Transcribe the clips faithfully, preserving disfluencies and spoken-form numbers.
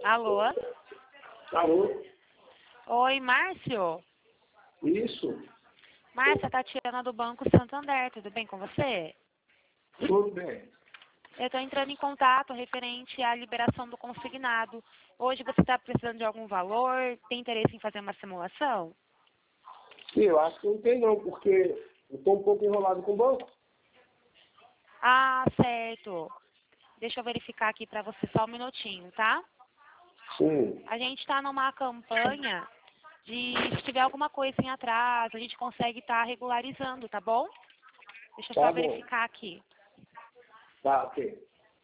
Alô? Alô? Oi, Márcio? Isso? Márcia, Tatiana do Banco Santander, tudo bem com você? Tudo bem. Eu estou entrando em contato referente à liberação do consignado. Hoje você está precisando de algum valor? Tem interesse em fazer uma simulação? Sim, eu acho que não tem não, porque eu estou um pouco enrolado com o banco. Ah, certo. Deixa eu verificar aqui para você só um minutinho, tá? Sim. A gente está numa campanha de, se tiver alguma coisa em atraso, a gente consegue estar regularizando, tá bom? Deixa eu Tá só bom. verificar aqui. Tá, ok.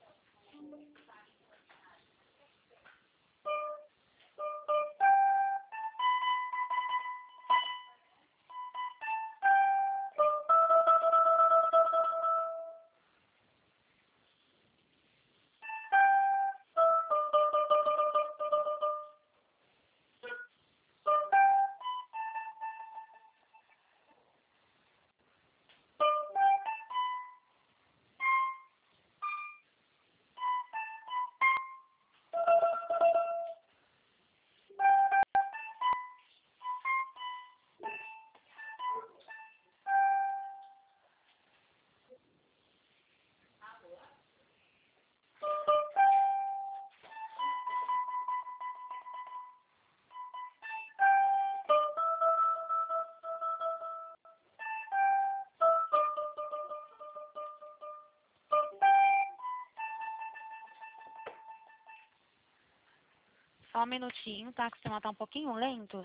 Só um minutinho, tá? Que o sistema tá um pouquinho lento.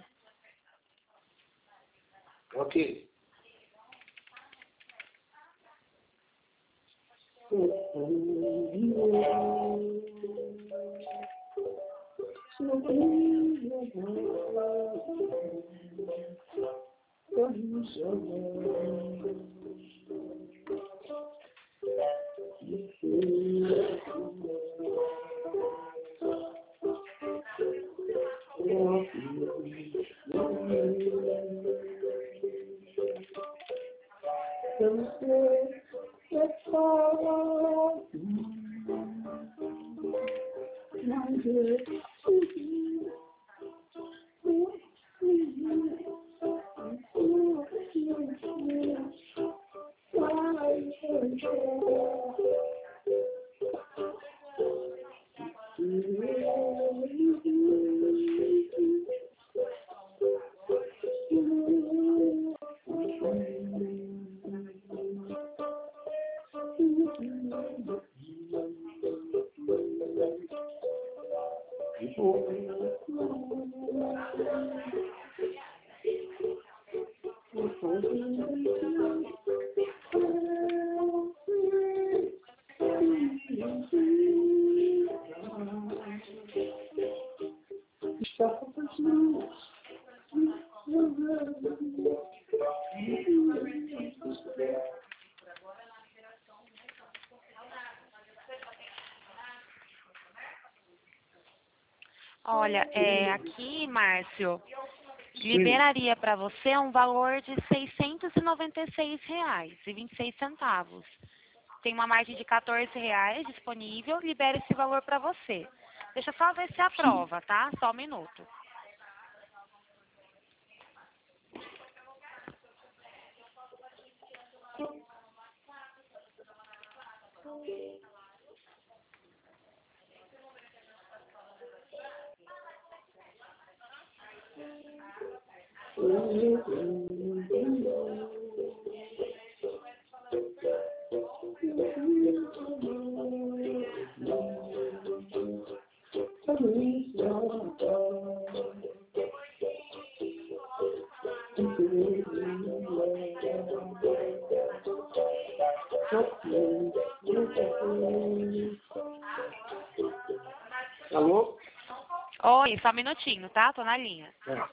Ok. Olha, é, aqui, Márcio, liberaria para você um valor de seiscentos e noventa e seis reais e vinte e seis centavos. Tem uma margem de quatorze reais disponível, libera esse valor para você. Deixa eu só ver se aprova, tá? Só um minuto. Alô? Oi, só um minutinho, tá? Tô na linha. É.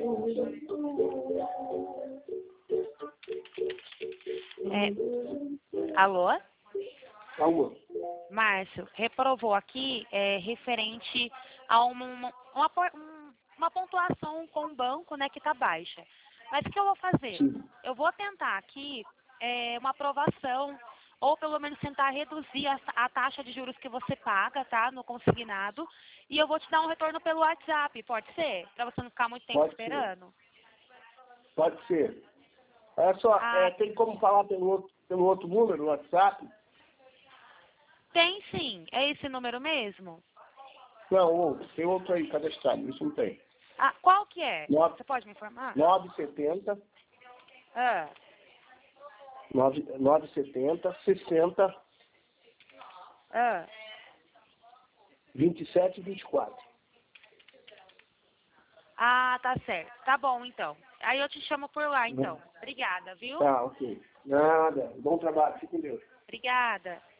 É, alô? Alô? Márcio, reprovou aqui é, referente a uma, uma, uma, por- um- uma pontuação com o banco, né, que está baixa. Mas o que eu vou fazer? Sim. Eu vou tentar aqui é, uma aprovação, ou pelo menos tentar reduzir a, a taxa de juros que você paga, tá, no consignado, e eu vou te dar um retorno pelo WhatsApp, pode ser? Para você não ficar muito tempo Pode ser. esperando. Pode ser. Olha só, Ah, é, tem como falar pelo outro, pelo outro número no WhatsApp? tem sim. É esse número mesmo? Não, outro. Tem outro aí cadastrado. Isso não tem. Ah, qual que é? Nove- Você pode me informar? nove setenta, Ah, nove, nove setenta, sessenta, ah. vinte e sete e vinte e quatro. Ah, tá certo. Tá bom, então. Aí eu te chamo por lá, então. Obrigada, viu? Tá, ok. Nada. Bom trabalho. Fique com Deus. Obrigada.